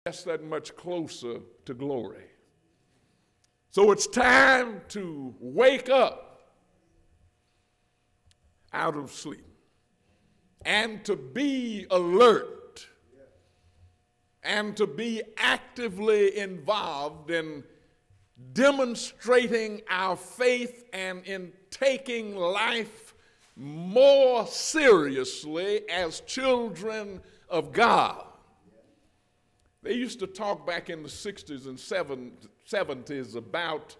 That's that much closer to glory. So it's time to wake up out of sleep and to be alert and to be actively involved in demonstrating our faith and in taking life more seriously as children of God. They used to talk back in the 60s and 70s about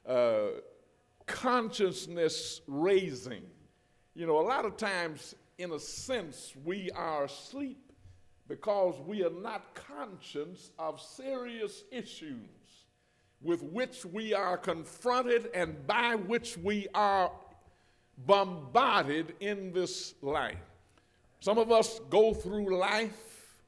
consciousness raising. You know, a lot of times, in a sense, we are asleep because we are not conscious of serious issues with which we are confronted and by which we are bombarded in this life. Some of us go through life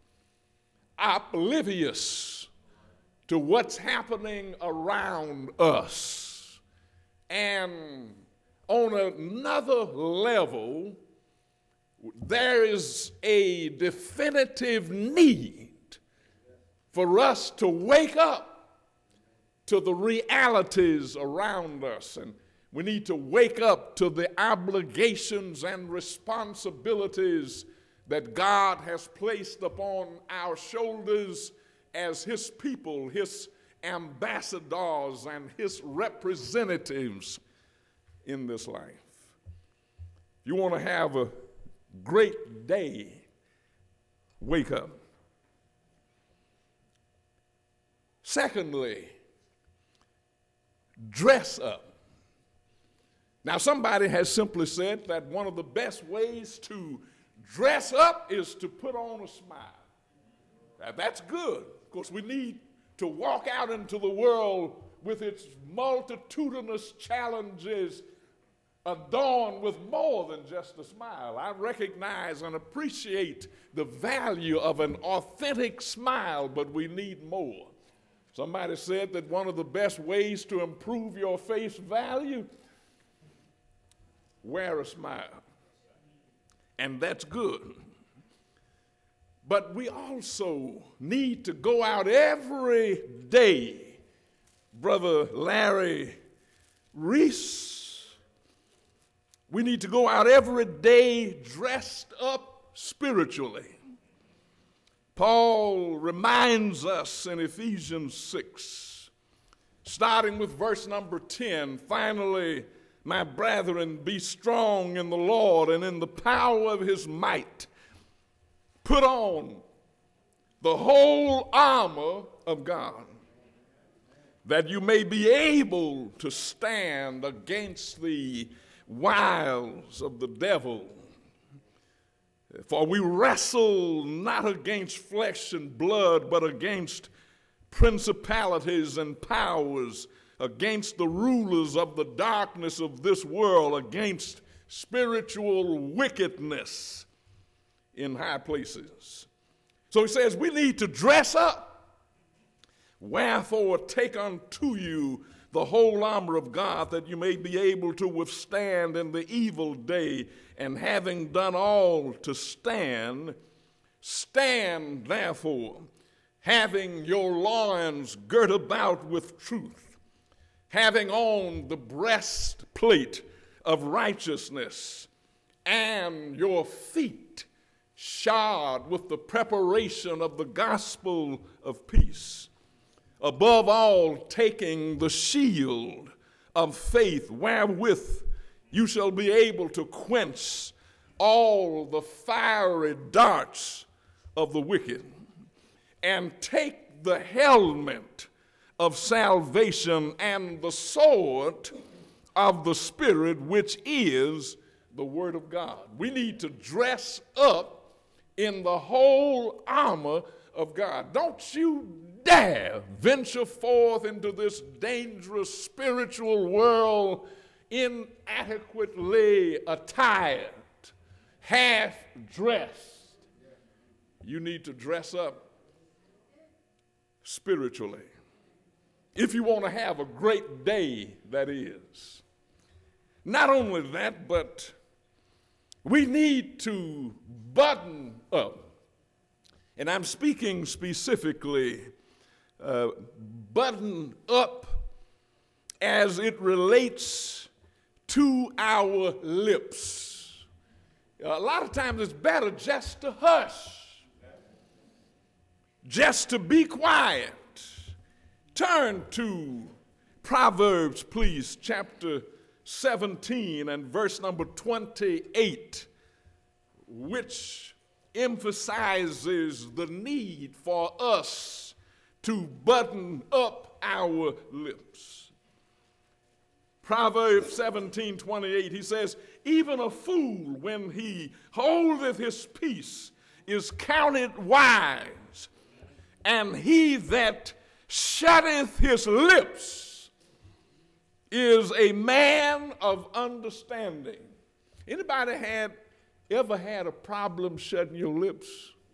oblivious to what's happening around us. And on another level, there is a definitive need for us to wake up to the realities around us. And we need to wake up to the obligations and responsibilities that God has placed upon our shoulders as His people, His ambassadors, and His representatives in this life. You want to have a great day, wake up. Secondly, dress up. Now, somebody has simply said that one of the best ways to dress up is to put on a smile. Now, that's good. Of course, we need to walk out into the world with its multitudinous challenges adorned with more than just a smile. I recognize and appreciate the value of an authentic smile, but we need more. Somebody said that one of the best ways to improve your face value, wear a smile. And that's good. But we also need to go out every day. Brother Larry Reese, we need to go out every day dressed up spiritually. Paul reminds us in Ephesians 6, starting with verse number 10, finally, my brethren, be strong in the Lord and in the power of His might. Put on the whole armor of God, that you may be able to stand against the wiles of the devil. For we wrestle not against flesh and blood, but against principalities and powers, against the rulers of the darkness of this world, against spiritual wickedness in high places. So he says we need to dress up. Wherefore take unto you the whole armor of God, that you may be able to withstand in the evil day, and having done all to stand, stand therefore, having your loins girt about with truth, having on the breastplate of righteousness, and your feet shod with the preparation of the gospel of peace. Above all, taking the shield of faith, wherewith you shall be able to quench all the fiery darts of the wicked, and take the helmet of salvation and the sword of the Spirit, which is the Word of God. We need to dress up in the whole armor of God. Don't you dare venture forth into this dangerous spiritual world inadequately attired, half-dressed. You need to dress up spiritually. If you want to have a great day, that is. Not only that, but we need to button up And I'm speaking specifically button up as it relates to our lips. A lot of times it's better just to hush, just to be quiet. Turn to Proverbs, please, chapter 17 and verse number 28, which emphasizes the need for us to button up our lips. Proverbs 17:28, he says, even a fool, when he holdeth his peace, is counted wise, and he that shutteth his lips is a man of understanding. Anybody ever had a problem shutting your lips?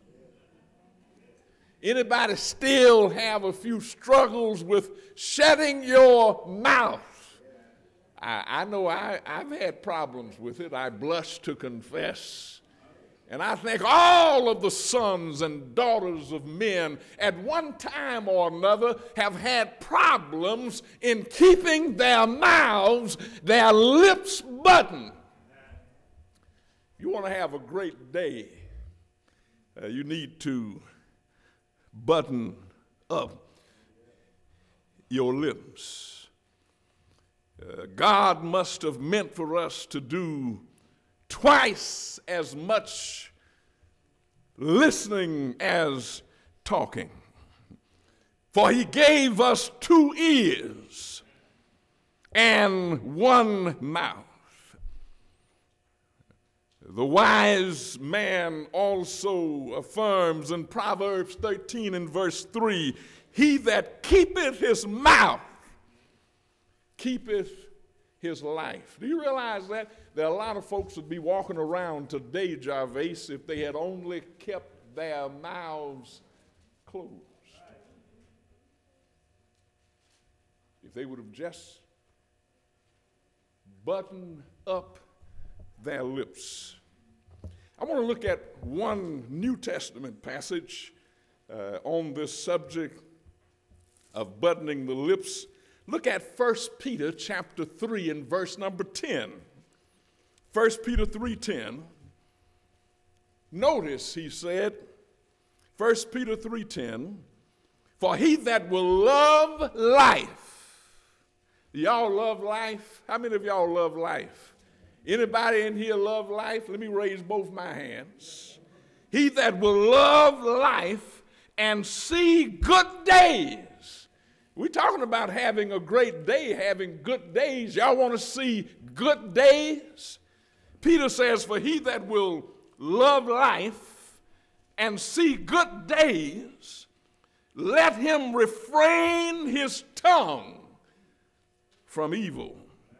Anybody still have a few struggles with shutting your mouth? I know I've had problems with it. I blush to confess. And I think all of the sons and daughters of men at one time or another have had problems in keeping their mouths, their lips buttoned. You want to have a great day, you need to button up your lips. God must have meant for us to do twice as much listening as talking. For he gave us 2 ears and 1 mouth. The wise man also affirms in Proverbs 13 and verse 3, he that keepeth his mouth keepeth his life. Do you realize that? There are a lot of folks that be walking around today, Jarvis, if they had only kept their mouths closed. If they would have just buttoned up their lips. I want to look at one New Testament passage on this subject of buttoning the lips. Look at 1 Peter chapter 3 and verse number 10. 1 Peter 3:10. Notice, he said, 1 Peter 3:10, for he that will love life. Y'all love life? How many of y'all love life? Anybody in here love life? Let me raise both my hands. He that will love life and see good days. We're talking about having a great day, having good days. Y'all want to see good days? Peter says, for he that will love life and see good days, let him refrain his tongue from evil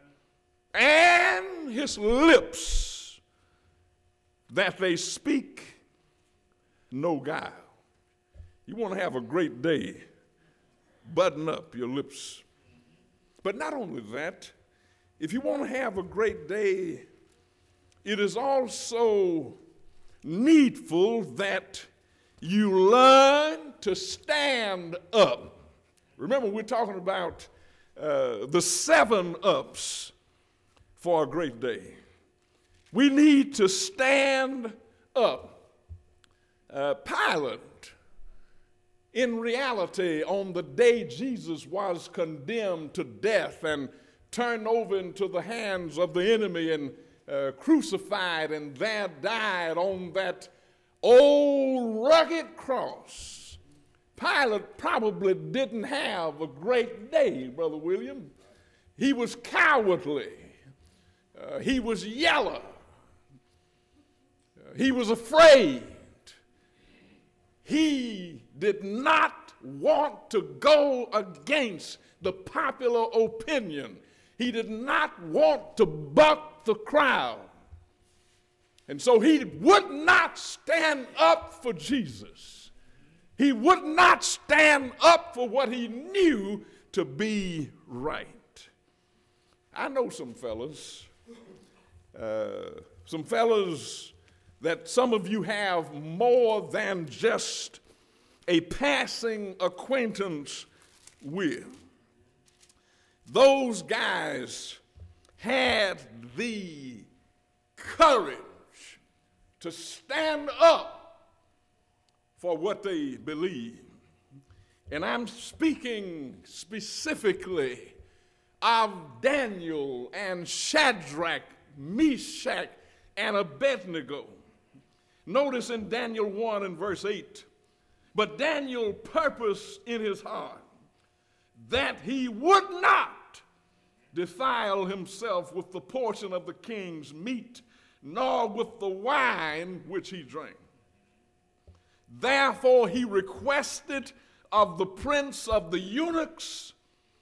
and his lips that they speak no guile. You want to have a great day, button up your lips. But not only that, if you want to have a great day, it is also needful that you learn to stand up. Remember, we're talking about the 7 ups for a great day. We need to stand up. Pilate, in reality, on the day Jesus was condemned to death and turned over into the hands of the enemy and crucified and there died on that old rugged cross, Pilate probably didn't have a great day, Brother William. He was cowardly. He was yellow. He was afraid. He did not want to go against the popular opinion. He did not want to buck the crowd. And so he would not stand up for Jesus. He would not stand up for what he knew to be right. that some of you have more than just a passing acquaintance with. Those guys had the courage to stand up for what they believed. And I'm speaking specifically of Daniel and Shadrach, Meshach, and Abednego. Notice in Daniel 1 and verse 8, but Daniel purposed in his heart that he would not defile himself with the portion of the king's meat, nor with the wine which he drank. Therefore he requested of the prince of the eunuchs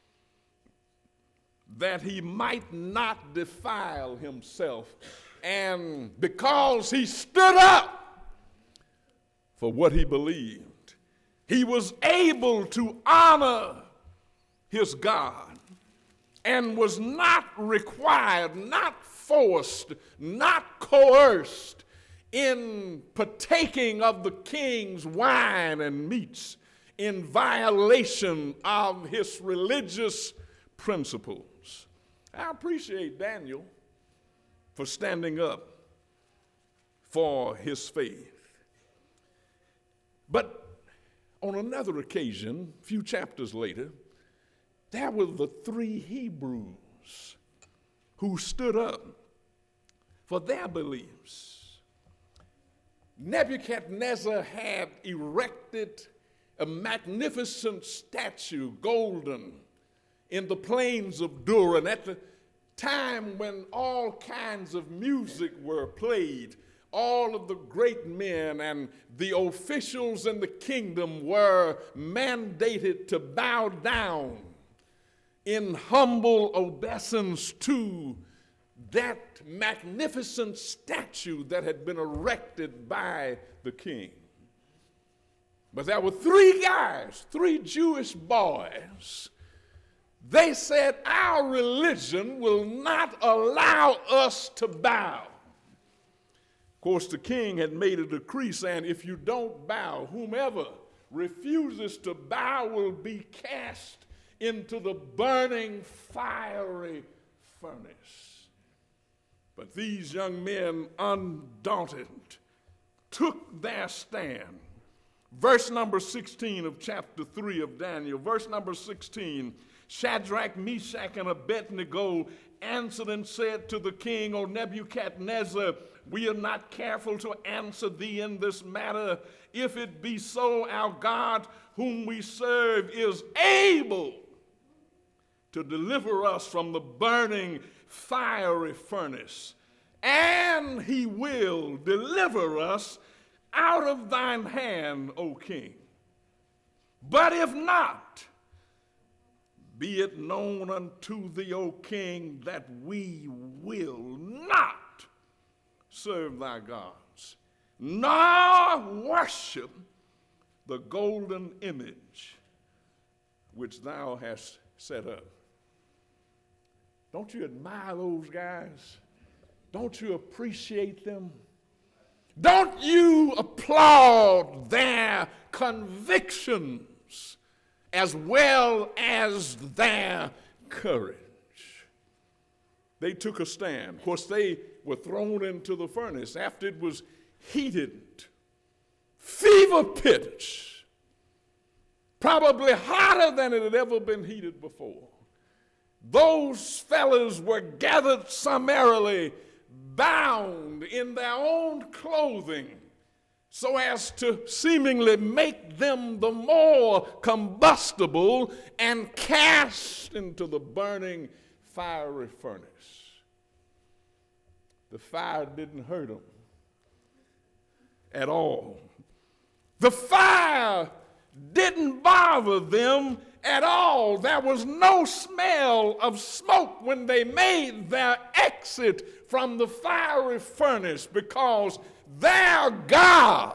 that he might not defile himself. And because he stood up for what he believed, he was able to honor his God and was not required, not forced, not coerced in partaking of the king's wine and meats in violation of his religious principles. I appreciate Daniel for standing up for his faith. But on another occasion, a few chapters later, there were the three Hebrews who stood up for their beliefs. Nebuchadnezzar had erected a magnificent statue, golden, in the plains of Dura. And at the time when all kinds of music were played, all of the great men and the officials in the kingdom were mandated to bow down in humble obeisance to that magnificent statue that had been erected by the king. But there were three guys, three Jewish boys. They said, our religion will not allow us to bow. Of course, the king had made a decree saying, if you don't bow, whomever refuses to bow will be cast into the burning fiery furnace. But these young men, undaunted, took their stand. Verse number 16 of chapter 3 of Daniel, verse number 16, Shadrach, Meshach, and Abednego answered and said to the king, O Nebuchadnezzar, we are not careful to answer thee in this matter. If it be so, our God, whom we serve, is able to deliver us from the burning fiery furnace, and he will deliver us out of thine hand, O king. But if not, be it known unto thee, O king, that we will not serve thy gods, nor worship the golden image which thou hast set up. Don't you admire those guys? Don't you appreciate them? Don't you applaud their convictions as well as their courage? They took a stand. Of course, they were thrown into the furnace after it was heated, fever pitch, probably hotter than it had ever been heated before. Those fellas were gathered summarily, bound in their own clothing, so as to seemingly make them the more combustible and cast into the burning fiery furnace. The fire didn't hurt them at all. The fire didn't bother them at all. There was no smell of smoke when they made their exit from the fiery furnace, because their God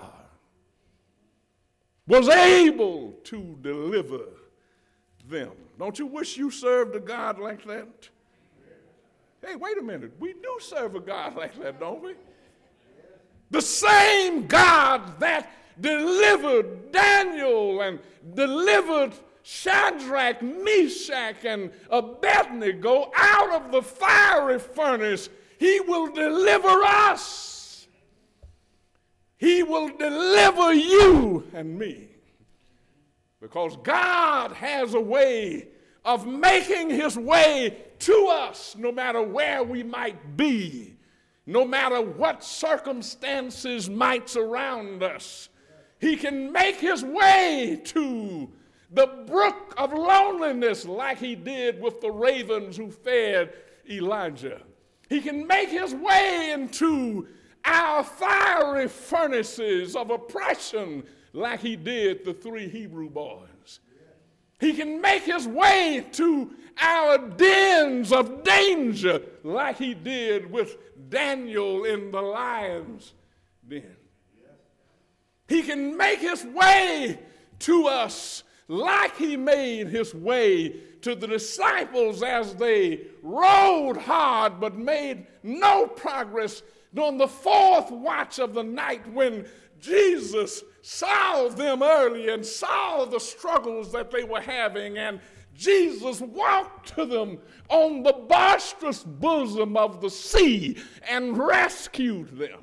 was able to deliver them. Don't you wish you served a God like that? Hey, wait a minute. We do serve a God like that, don't we? The same God that delivered Daniel and delivered Shadrach, Meshach, and Abednego out of the fiery furnace, he will deliver us. He will deliver you and me. Because God has a way of making his way to us no matter where we might be, no matter what circumstances might surround us. He can make his way to the brook of loneliness like he did with the ravens who fed Elijah. He can make his way into our fiery furnaces of oppression like he did the 3 Hebrew boys. He can make his way to our dens of danger like he did with Daniel in the lion's den. He can make his way to us like he made his way to the disciples as they rode hard but made no progress during the 4th watch of the night when Jesus saw them early and saw the struggles that they were having, and Jesus walked to them on the boisterous bosom of the sea and rescued them.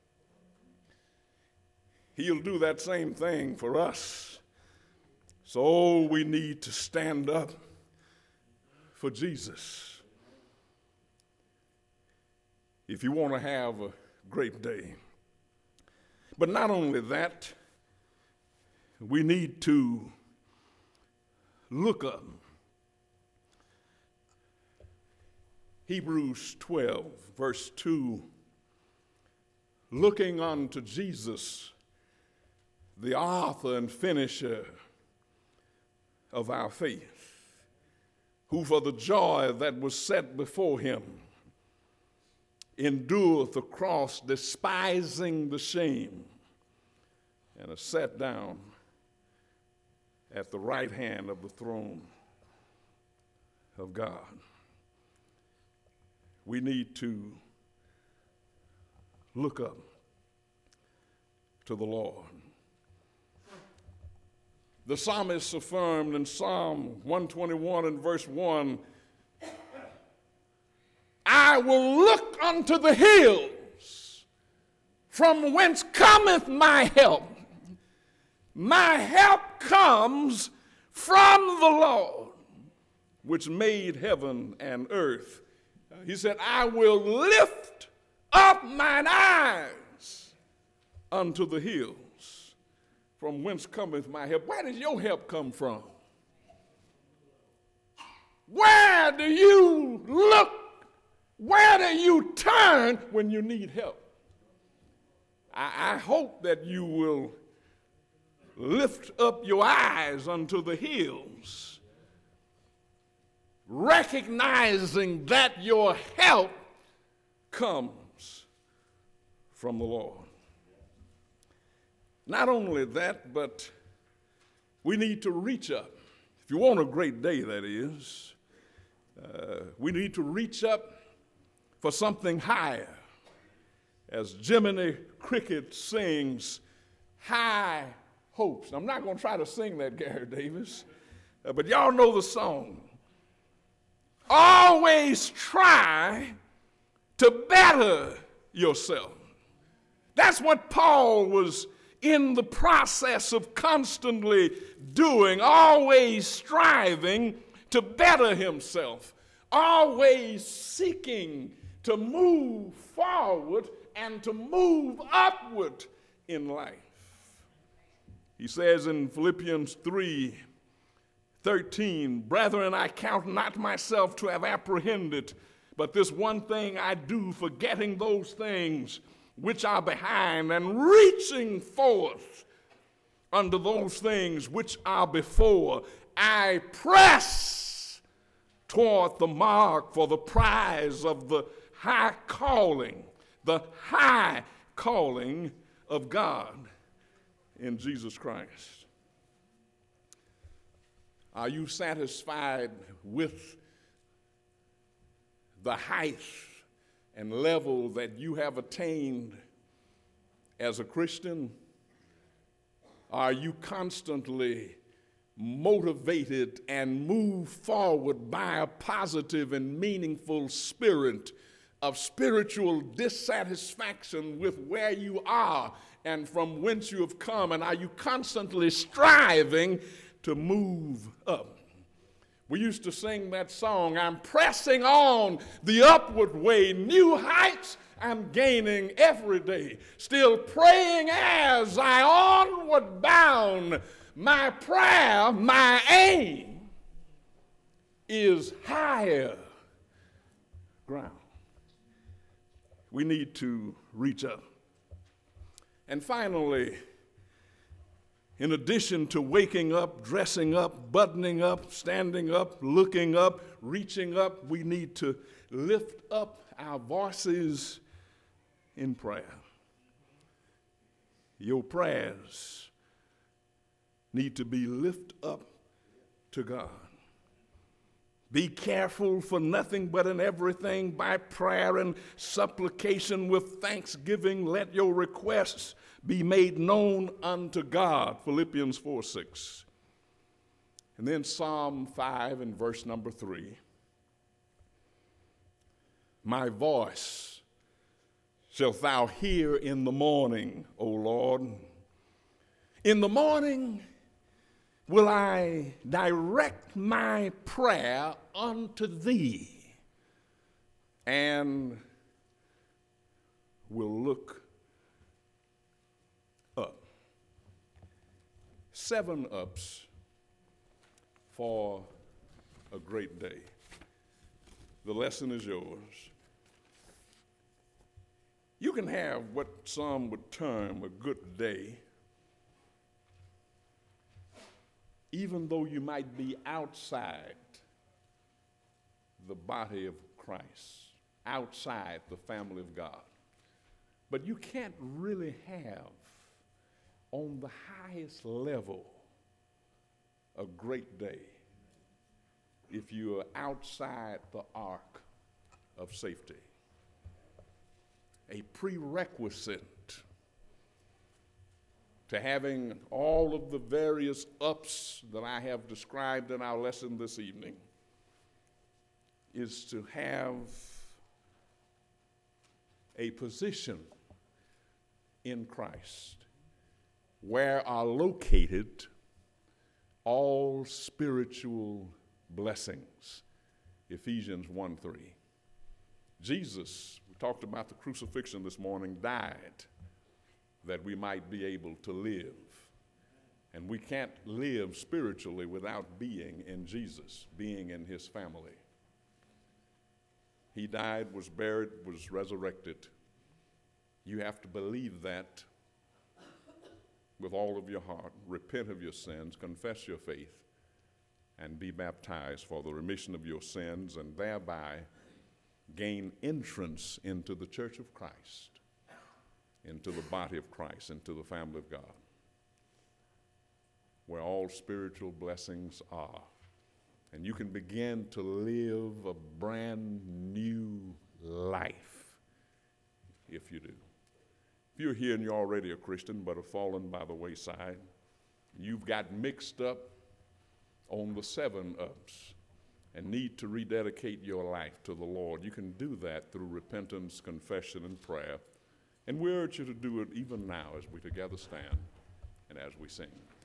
He'll do that same thing for us. So we need to stand up for Jesus if you want to have a great day. But not only that, we need to look up. Hebrews 12, verse 2, looking unto Jesus, the author and finisher of our faith, who for the joy that was set before him endureth the cross, despising the shame, and is sat down at the right hand of the throne of God. We need to look up to the Lord. The psalmist affirmed in Psalm 121 and verse 1, I will look unto the hills, from whence cometh my help. My help comes from the Lord, which made heaven and earth. He said, I will lift up mine eyes unto the hills, from whence cometh my help. Where does your help come from? Where do you look? Where do you turn when you need help? I hope that you will lift up your eyes unto the hills, recognizing that your help comes from the Lord. Not only that, but we need to reach up. If you want a great day, that is, we need to reach up for something higher. As Jiminy Cricket sings, High Hopes. I'm not going to try to sing that, Gary Davis, but y'all know the song. Always try to better yourself. That's what Paul was in the process of constantly doing, always striving to better himself, always seeking to move forward and to move upward in life. He says in Philippians 3:13, Brethren, I count not myself to have apprehended, but this one thing I do, forgetting those things which are behind and reaching forth unto those things which are before, I press toward the mark for the prize of the high calling of God in Jesus Christ. Are you satisfied with the height and level that you have attained As a Christian, are you constantly motivated and moved forward by a positive and meaningful spirit of spiritual dissatisfaction with where you are and from whence you have come? And are you constantly striving to move up? We used to sing that song, I'm pressing on the upward way, new heights I'm gaining every day, still praying as I onward bound. My prayer, my aim is higher ground. We need to reach up. And finally, in addition to waking up, dressing up, buttoning up, standing up, looking up, reaching up, we need to lift up our voices in prayer. Your prayers need to be lifted up to God. Be careful for nothing but in everything by prayer and supplication with thanksgiving. Let your requests be made known unto God. Philippians 4:6. And then Psalm 5 and verse number 3. My voice shalt thou hear in the morning, O Lord. In the morning will I direct my prayer unto thee, and will look up. 7 ups for a great day. The lesson is yours. You can have what some would term a good day, even though you might be outside the body of Christ, outside the family of God. But you can't really have, on the highest level, a great day if you are outside the ark of safety. A prerequisite to having all of the various ups that I have described in our lesson this evening is to have a position in Christ where are located all spiritual blessings. Ephesians 1:3. Jesus, we talked about the crucifixion this morning, died that we might be able to live. And we can't live spiritually without being in Jesus, being in his family. He died, was buried, was resurrected. You have to believe that with all of your heart, repent of your sins, confess your faith, and be baptized for the remission of your sins, and thereby gain entrance into the church of Christ, into the body of Christ, into the family of God, where all spiritual blessings are. And you can begin to live a brand new life if you do. If you're here and you're already a Christian but have fallen by the wayside, you've got mixed up on the 7 ups and need to rededicate your life to the Lord, you can do that through repentance, confession, and prayer. And we urge you to do it even now as we together stand and as we sing.